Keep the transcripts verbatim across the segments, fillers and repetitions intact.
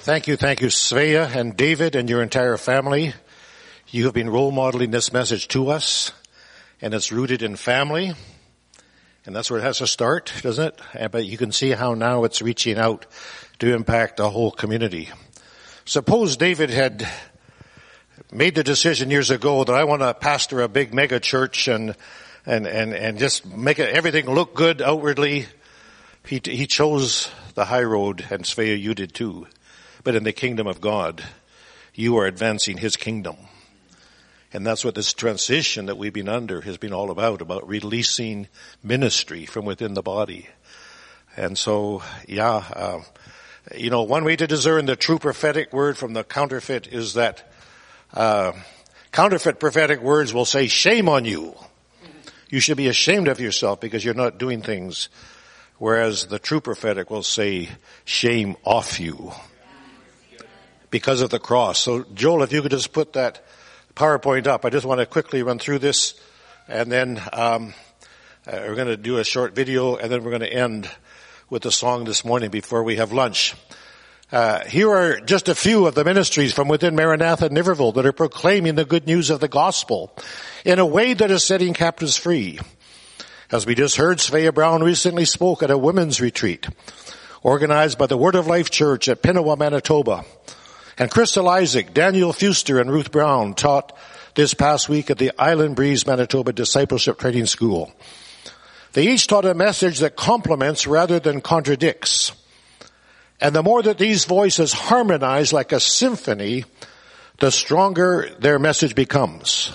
Thank you, thank you, Svea and David and your entire family. You have been role modeling this message to us, and it's rooted in family, and that's where it has to start, doesn't it? But you can see how now it's reaching out to impact the whole community. Suppose David had made the decision years ago that I want to pastor a big mega church and and and and just make it, everything look good outwardly. He he chose the high road, and Svea, you did too. But in the kingdom of God, you are advancing His kingdom. And that's what this transition that we've been under has been all about, about releasing ministry from within the body. And so, yeah, uh, you know, one way to discern the true prophetic word from the counterfeit is that uh counterfeit prophetic words will say, shame on you. You should be ashamed of yourself because you're not doing things. Whereas the true prophetic will say, shame off you. Because of the cross. So Joel, if you could just put that PowerPoint up. I just want to quickly run through this, and then um uh, we're going to do a short video, and then we're going to end with the song this morning before we have lunch. Uh here are just a few of the ministries from within Maranatha Niverville that are proclaiming the good news of the gospel in a way that is setting captives free. As we just heard, Svea Brown recently spoke at a women's retreat organized by the Word of Life Church at Pinawa, Manitoba. And Crystal Isaac, Daniel Fuster, and Ruth Brown taught this past week at the Island Breeze, Manitoba Discipleship Training School. They each taught a message that complements rather than contradicts. And the more that these voices harmonize like a symphony, the stronger their message becomes.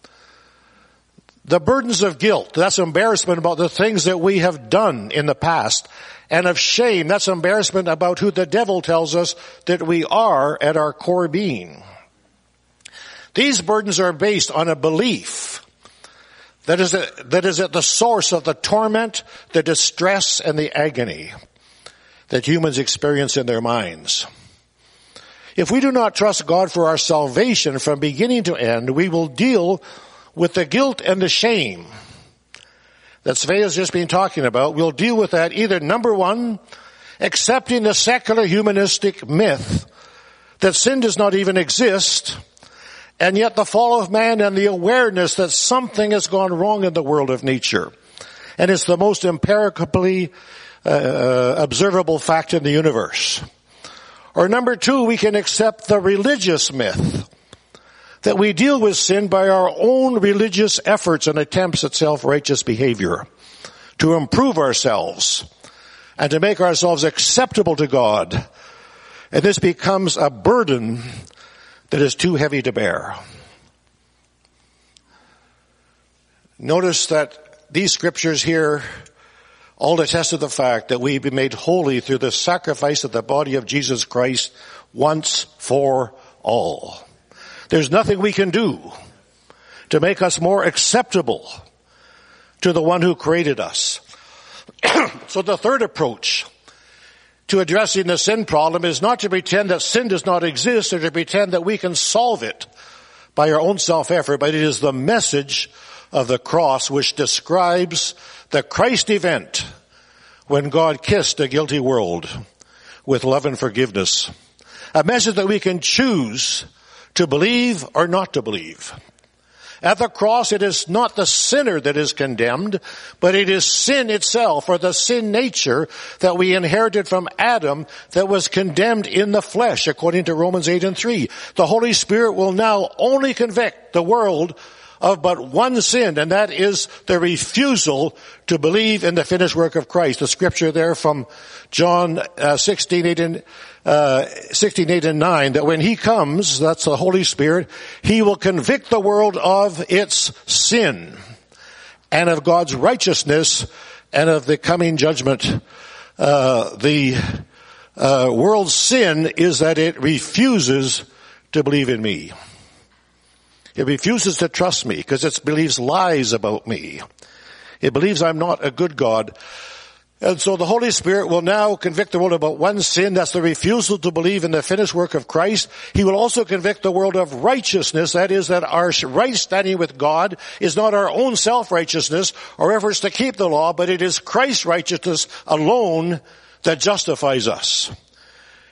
The burdens of guilt, that's embarrassment about the things that we have done in the past. And of shame, that's embarrassment about who the devil tells us that we are at our core being. These burdens are based on a belief that is, a, that is at the source of the torment, the distress, and the agony that humans experience in their minds. If we do not trust God for our salvation from beginning to end, we will deal with the guilt and the shame that Svea has just been talking about. We'll deal with that either, number one, accepting the secular humanistic myth that sin does not even exist, and yet the fall of man and the awareness that something has gone wrong in the world of nature. And it's the most empirically uh, observable fact in the universe. Or number two, we can accept the religious myth that we deal with sin by our own religious efforts and attempts at self-righteous behavior to improve ourselves and to make ourselves acceptable to God. And this becomes a burden that is too heavy to bear. Notice that these scriptures here all attest to the fact that we've been made holy through the sacrifice of the body of Jesus Christ once for all. There's nothing we can do to make us more acceptable to the one who created us. So the third approach to addressing the sin problem is not to pretend that sin does not exist or to pretend that we can solve it by our own self-effort, but it is the message of the cross which describes the Christ event when God kissed a guilty world with love and forgiveness. A message that we can choose to believe or not to believe. At the cross, it is not the sinner that is condemned, but it is sin itself, or the sin nature that we inherited from Adam that was condemned in the flesh, according to Romans eight and three. The Holy Spirit will now only convict the world of but one sin, and that is the refusal to believe in the finished work of Christ. The scripture there from John uh, sixteen, eight and Uh, sixteen, eight and nine, that when He comes, that's the Holy Spirit, He will convict the world of its sin and of God's righteousness and of the coming judgment. Uh, the uh, world's sin is that it refuses to believe in me. It refuses to trust me because it believes lies about me. It believes I'm not a good God. And so the Holy Spirit will now convict the world about one sin, that's the refusal to believe in the finished work of Christ. He will also convict the world of righteousness, that is, that our right standing with God is not our own self-righteousness or efforts to keep the law, but it is Christ's righteousness alone that justifies us.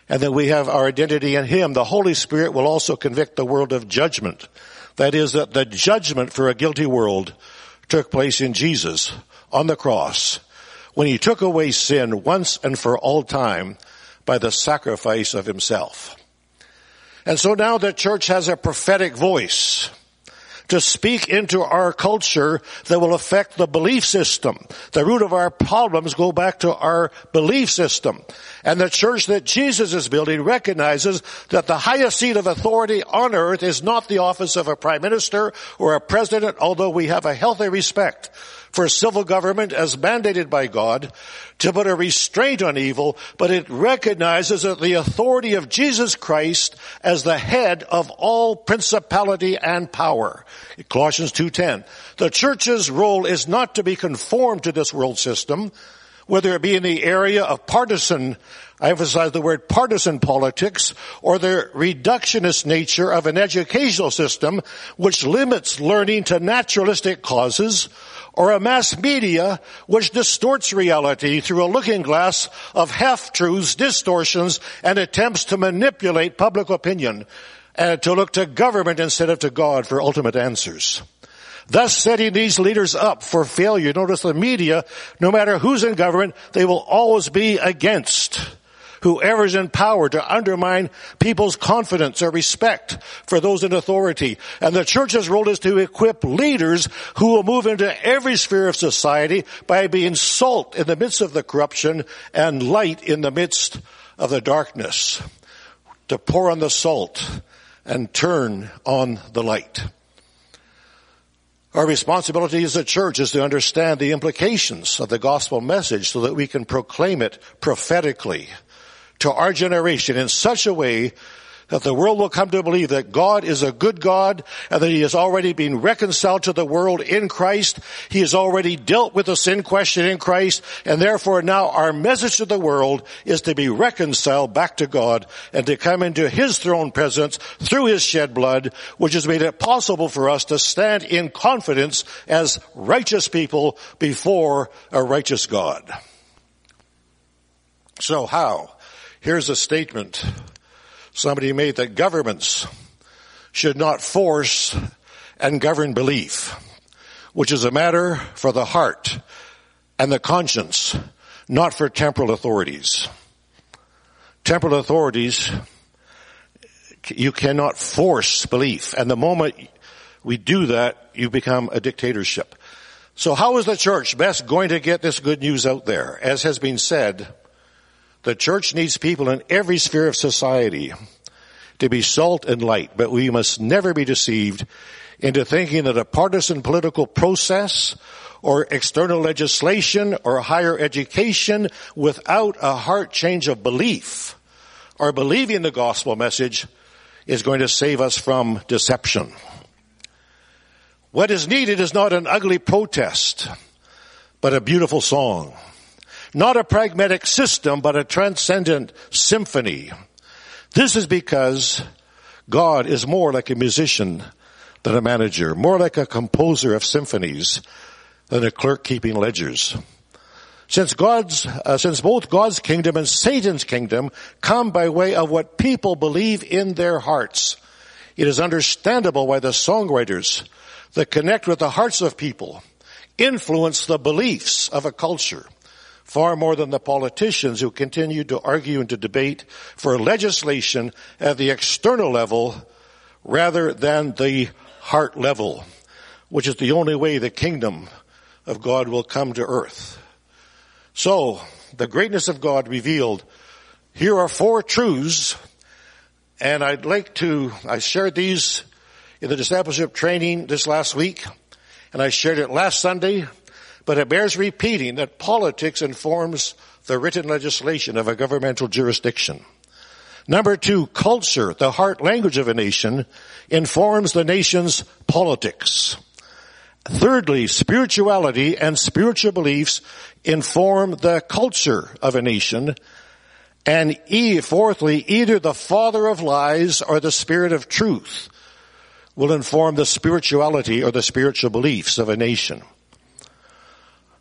and that we have our identity in him, the Holy Spirit will also convict the world of judgment. That is, that the judgment for a guilty world took place in Jesus on the cross when he took away sin once and for all time by the sacrifice of himself. And so now the church has a prophetic voice to speak into our culture that will affect the belief system. The root of our problems go back to our belief system. And the church that Jesus is building recognizes that the highest seat of authority on earth is not the office of a prime minister or a president, although we have a healthy respect for civil government as mandated by God to put a restraint on evil, but it recognizes that the authority of Jesus Christ as the head of all principality and power. Colossians two ten. The church's role is not to be conformed to this world system, whether it be in the area of partisan, I emphasize the word partisan politics, or the reductionist nature of an educational system which limits learning to naturalistic causes, or a mass media which distorts reality through a looking glass of half-truths, distortions, and attempts to manipulate public opinion, and to look to government instead of to God for ultimate answers. Thus setting these leaders up for failure. Notice the media, no matter who's in government, they will always be against whoever's in power, to undermine people's confidence or respect for those in authority. And the church's role is to equip leaders who will move into every sphere of society by being salt in the midst of the corruption and light in the midst of the darkness. To pour on the salt and turn on the light. Our responsibility as a church is to understand the implications of the gospel message so that we can proclaim it prophetically to our generation in such a way that the world will come to believe that God is a good God and that he has already been reconciled to the world in Christ. He has already dealt with the sin question in Christ, and therefore now our message to the world is to be reconciled back to God and to come into his throne presence through his shed blood, which has made it possible for us to stand in confidence as righteous people before a righteous God. So how? Here's a statement somebody made, that governments should not force and govern belief, which is a matter for the heart and the conscience, not for temporal authorities. Temporal authorities, you cannot force belief. And the moment we do that, you become a dictatorship. So how is the church best going to get this good news out there? As has been said, the church needs people in every sphere of society to be salt and light, but we must never be deceived into thinking that a partisan political process or external legislation or higher education without a heart change of belief or believing the gospel message is going to save us from deception. What is needed is not an ugly protest, but a beautiful song. Not a pragmatic system, but a transcendent symphony. This is because God is more like a musician than a manager, more like a composer of symphonies than a clerk keeping ledgers. Since God's, uh, since both God's kingdom and Satan's kingdom come by way of what people believe in their hearts, it is understandable why the songwriters that connect with the hearts of people influence the beliefs of a culture far more than the politicians who continue to argue and to debate for legislation at the external level rather than the heart level, which is the only way the kingdom of God will come to earth. So, the greatness of God revealed. Here are four truths, and I'd like to, I shared these in the discipleship training this last week, and I shared it last Sunday. But it bears repeating that politics informs the written legislation of a governmental jurisdiction. Number two, culture, the heart language of a nation, informs the nation's politics. Thirdly, spirituality and spiritual beliefs inform the culture of a nation. And e, fourthly, either the father of lies or the spirit of truth will inform the spirituality or the spiritual beliefs of a nation.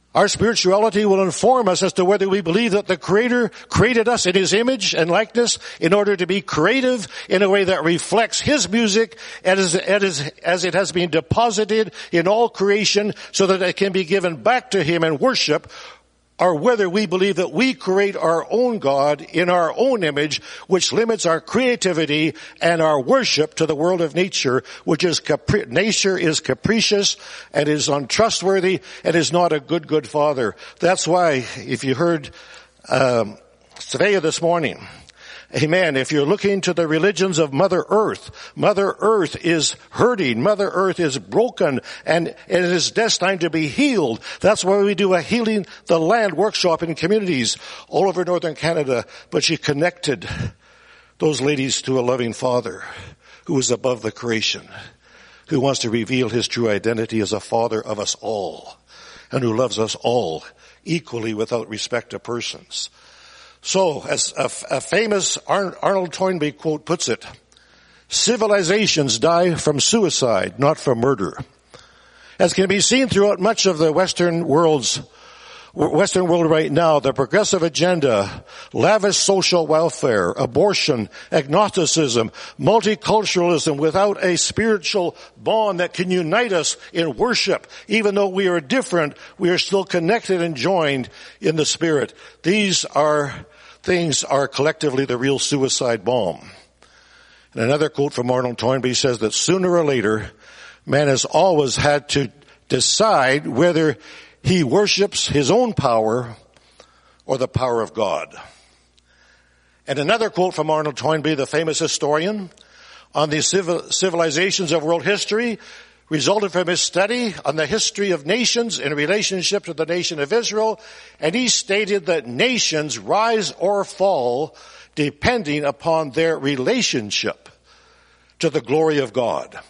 Our spirituality will inform us as to whether we believe that the Creator created us in His image and likeness in order to be creative in a way that reflects His music as, as, as it has been deposited in all creation so that it can be given back to Him in worship, or whether we believe that we create our own God in our own image, which limits our creativity and our worship to the world of nature, which is capri- nature is capricious and is untrustworthy and is not a good, good father. That's why, if you heard um, Svea this morning, amen, if you're looking to the religions of Mother Earth, Mother Earth is hurting, Mother Earth is broken, and it is destined to be healed. That's why we do a Healing the Land workshop in communities all over northern Canada. But she connected those ladies to a loving Father who is above the creation, who wants to reveal His true identity as a Father of us all, and who loves us all equally without respect to persons. So, as a, a famous Arnold Toynbee quote puts it, civilizations die from suicide, not from murder. As can be seen throughout much of the Western world's Western world right now, the progressive agenda, lavish social welfare, abortion, agnosticism, multiculturalism without a spiritual bond that can unite us in worship. Even though we are different, we are still connected and joined in the Spirit. These are things are collectively the real suicide bomb. And another quote from Arnold Toynbee says that sooner or later, man has always had to decide whether he worships his own power or the power of God. And another quote from Arnold Toynbee, the famous historian, on the civil, civilizations of world history, resulted from his study on the history of nations in relationship to the nation of Israel. And he stated that nations rise or fall depending upon their relationship to the glory of God.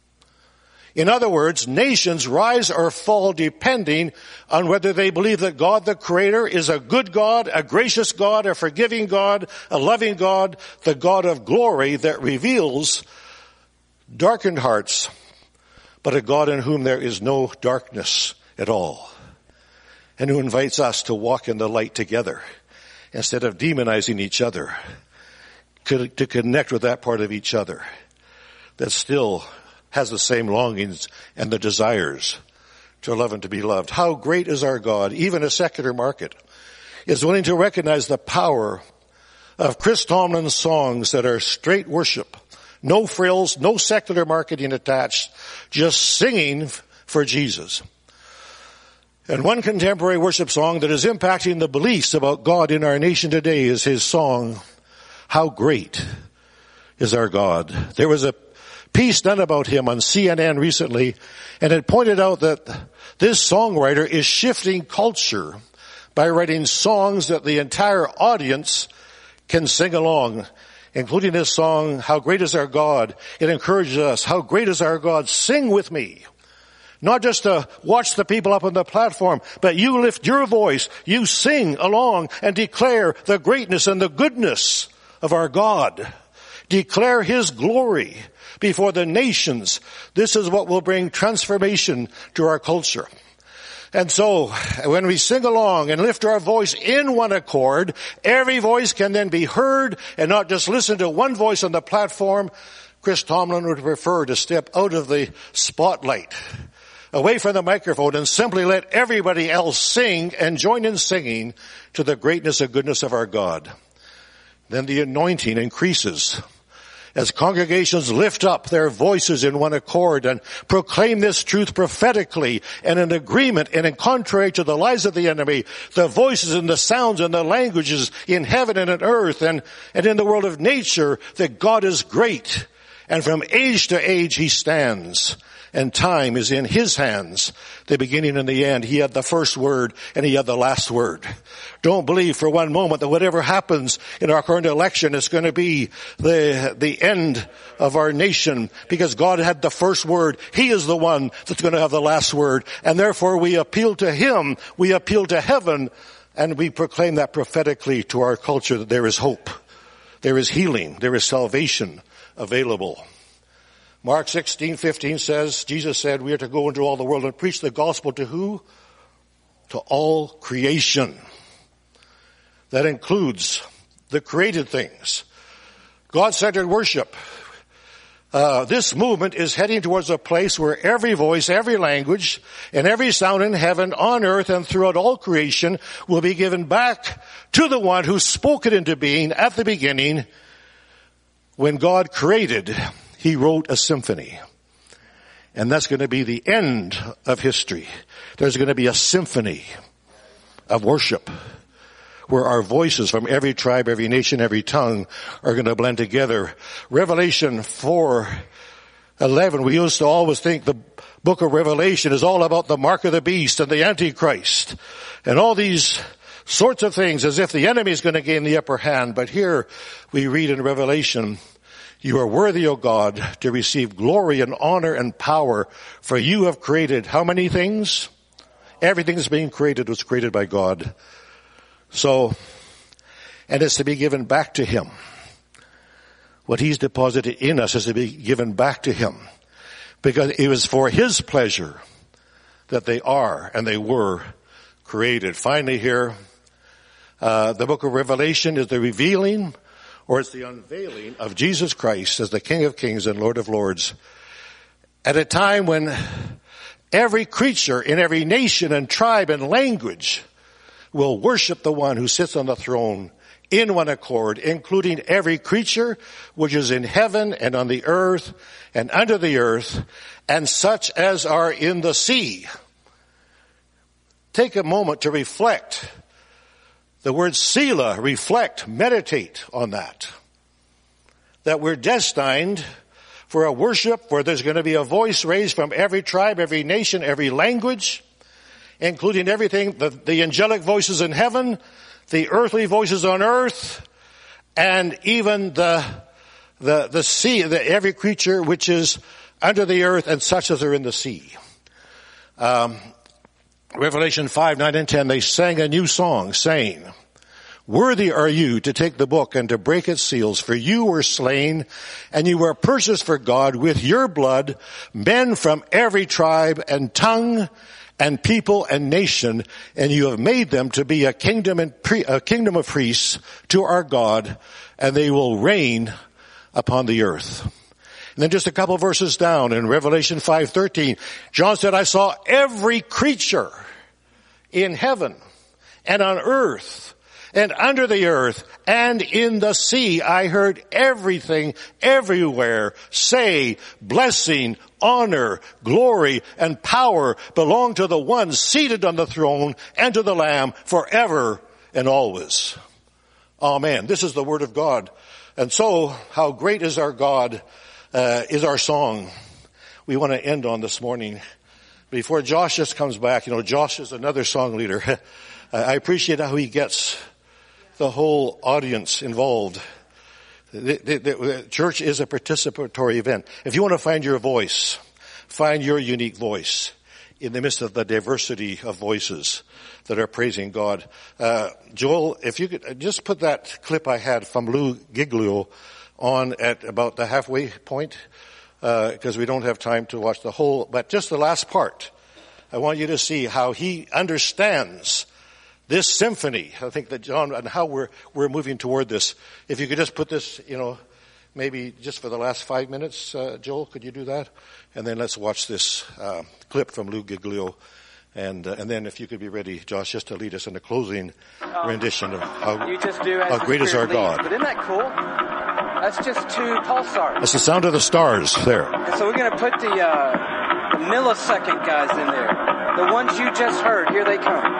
In other words, nations rise or fall depending on whether they believe that God the Creator is a good God, a gracious God, a forgiving God, a loving God, the God of glory that reveals darkened hearts, but a God in whom there is no darkness at all, and who invites us to walk in the light together instead of demonizing each other, to connect with that part of each other that still has the same longings and the desires to love and to be loved. How great is our God! Even a secular market is willing to recognize the power of Chris Tomlin's songs that are straight worship. No frills, no secular marketing attached, just singing for Jesus. And one contemporary worship song that is impacting the beliefs about God in our nation today is his song, How Great is Our God. There was a piece done about him on C N N recently, and it pointed out that this songwriter is shifting culture by writing songs that the entire audience can sing along, including this song, How Great is Our God. It encourages us, how great is our God, sing with me. Not just to watch the people up on the platform, but you lift your voice, you sing along and declare the greatness and the goodness of our God. Declare His glory before the nations. This is what will bring transformation to our culture. And so, when we sing along and lift our voice in one accord, every voice can then be heard and not just listen to one voice on the platform. Chris Tomlin would prefer to step out of the spotlight, away from the microphone, and simply let everybody else sing and join in singing to the greatness and goodness of our God. Then the anointing increases as congregations lift up their voices in one accord and proclaim this truth prophetically and in agreement and in contrary to the lies of the enemy, the voices and the sounds and the languages in heaven and on earth and, and in the world of nature, that God is great, and from age to age He stands, and time is in His hands, the beginning and the end. He had the first word and He had the last word. Don't believe for one moment that whatever happens in our current election is going to be the, the end of our nation, because God had the first word. He is the one that's going to have the last word. And therefore we appeal to Him, we appeal to heaven, and we proclaim that prophetically to our culture, that there is hope, there is healing, there is salvation available. Mark sixteen fifteen says, Jesus said, we are to go into all the world and preach the gospel to who? to all creation. That includes the created things. God-centered worship. Uh, this movement is heading towards a place where every voice, every language, and every sound in heaven, on earth, and throughout all creation will be given back to the one who spoke it into being at the beginning. When God created, he wrote a symphony. And that's going to be the end of history. There's going to be a symphony of worship where our voices from every tribe, every nation, every tongue are going to blend together. Revelation four eleven, we used to always think the book of Revelation is all about the mark of the beast and the Antichrist and all these sorts of things as if the enemy is going to gain the upper hand. But here we read in Revelation, you are worthy, O God, to receive glory and honor and power, for you have created how many things? Everything that's being created was created by God. So, and it's to be given back to him. What he's deposited in us is to be given back to him. Because it was for his pleasure that they are and they were created. Finally here, uh, the book of Revelation is the revealing or it's the unveiling of Jesus Christ as the King of Kings and Lord of Lords. At a time when every creature in every nation and tribe and language will worship the one who sits on the throne in one accord, including every creature which is in heaven and on the earth and under the earth, and such as are in the sea. Take a moment to reflect. The word Selah, reflect, meditate on that. That we're destined for a worship where there's going to be a voice raised from every tribe, every nation, every language, including everything, the, the angelic voices in heaven, the earthly voices on earth, and even the, the, the sea, the, every creature which is under the earth and such as are in the sea. Um, Revelation five, nine, and ten, they sang a new song saying, worthy are you to take the book and to break its seals, for you were slain and you were purchased for God with your blood, men from every tribe and tongue and people and nation, and you have made them to be a kingdom and pre- a kingdom of priests to our God, and they will reign upon the earth. And then just a couple verses down in Revelation five thirteen, John said, I saw every creature in heaven and on earth and under the earth and in the sea. I heard everything everywhere say, blessing, honor, glory, and power belong to the one seated on the throne and to the Lamb forever and always. Amen. This is the word of God. And so, how great is our God, uh, is our song. We want to end on this morning. Before Josh just comes back, you know, Josh is another song leader. I appreciate how he gets the whole audience involved. The, the, the church is a participatory event. If you want to find your voice, find your unique voice in the midst of the diversity of voices that are praising God. Uh, Joel, if you could just put that clip I had from Lou Giglio on at about the halfway point, because uh, we don't have time to watch the whole, but just the last part. I want you to see how he understands this symphony. I think that John, and how we're, we're moving toward this. If you could just put this, you know, maybe just for the last five minutes, uh, Joel, could you do that? And then let's watch this, uh, clip from Lou Giglio. And, uh, and then if you could be ready, Josh, just to lead us in the closing um, rendition of how, you just do how great is our leads. God. But isn't that cool? That's just two pulsars. That's the sound of the stars there. So we're going to put the, uh, the millisecond guys in there. The ones you just heard, here they come.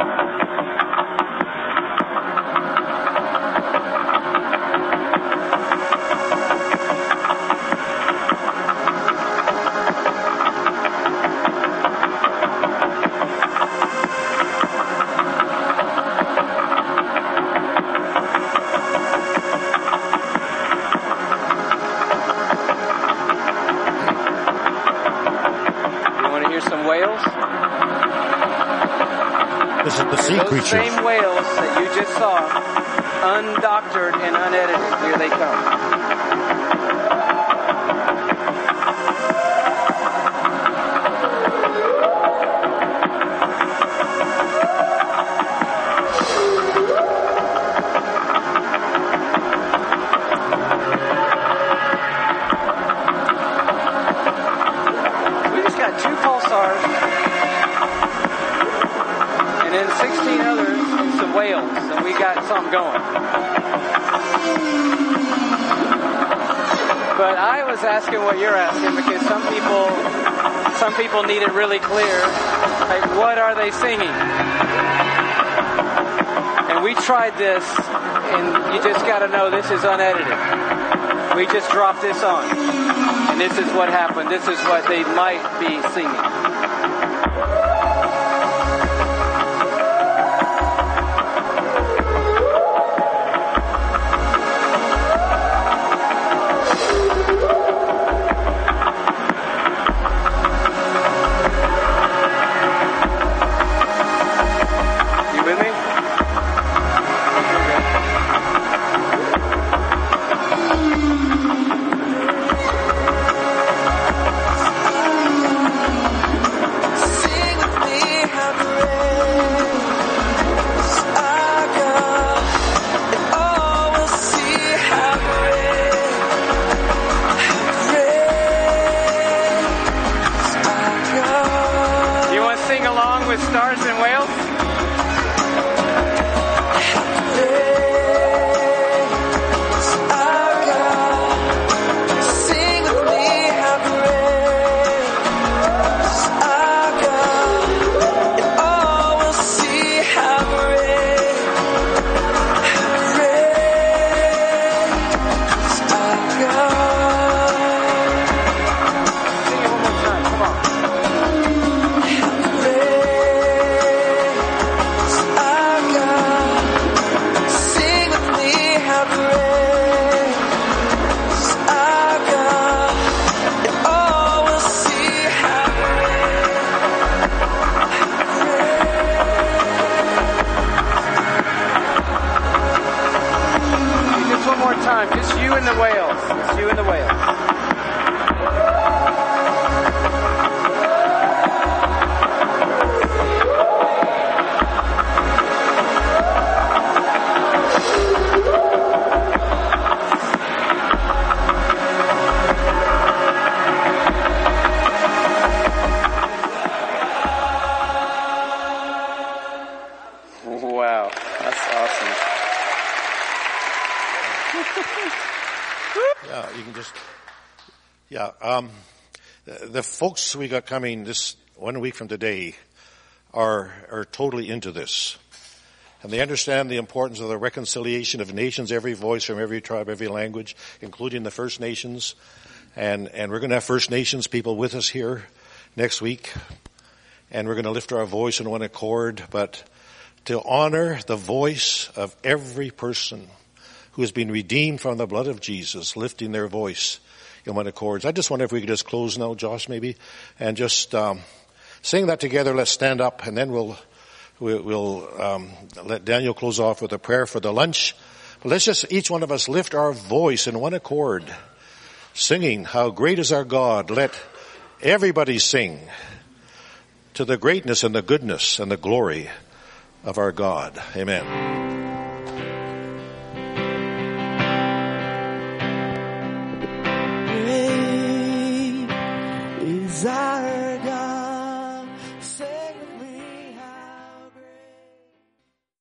Those same whales that you just saw, undoctored and unedited, here they come. got something going. But I was asking what you're asking because some people, some people need it really clear. Like, what are they singing? And we tried this, and you just got to know this is unedited. We just dropped this on, and this is what happened. This is what they might be singing. Stars in Wales? Time, just you and the whales. Just you and the whales. Wow, that's awesome. Yeah, you can just, yeah, um, the, the folks we got coming this one week from today are, are totally into this. And they understand the importance of the reconciliation of nations, every voice from every tribe, every language, including the First Nations. And, and we're going to have First Nations people with us here next week. And we're going to lift our voice in one accord, but to honor the voice of every person who has been redeemed from the blood of Jesus, lifting their voice in one accord. I just wonder if we could just close now, Josh, maybe, and just um, sing that together. Let's stand up, and then we'll we'll, we'll um, let Daniel close off with a prayer for the lunch. But let's just, each one of us, lift our voice in one accord, singing, "How great is our God." Let everybody sing to the greatness and the goodness and the glory of our God. Amen.